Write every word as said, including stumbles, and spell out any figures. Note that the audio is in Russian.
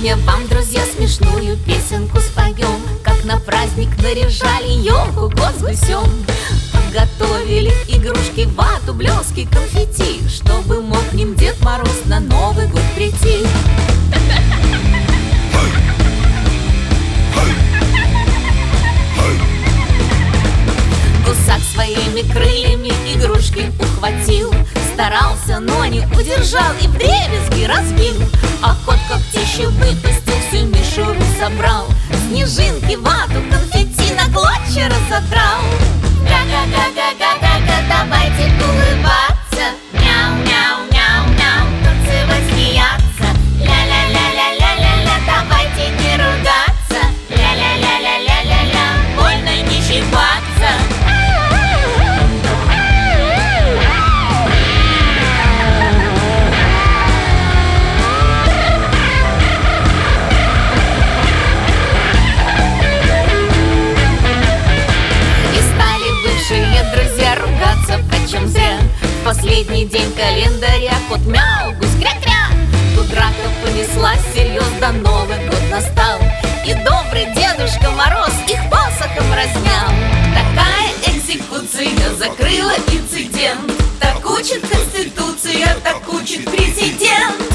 Сегодня вам, друзья, смешную песенку споем, как на праздник наряжали елку год с гусем. Готовили игрушки, вату, блески, конфетти, чтобы мог к ним Дед Мороз на Новый год прийти. Гусак своими крыльями игрушки ухватил, старался, но не удержал и вдребезги разбил. А кот когтище выпустил, всю мишуру собрал, снежинки, вату, конфетти на клочья разодрал. Га-га-га-га-га-га, давайте улыбаться, мяу-мяу-мяу-мяу, танцевать, смеяться, ля-ля-ля-ля-ля-ля-ля, давайте не ругаться, ля-ля-ля-ля-ля-ля-ля, больно не щипаться. Друзья ругаться почем зря. В последний день календаря кот мяу, гусь кря-кря. Тут драка понеслась, серьезно Новый год настал, и добрый Дедушка Мороз их посохом разнял. Такая экзекуция закрыла инцидент, так учит Конституция, так учит президент.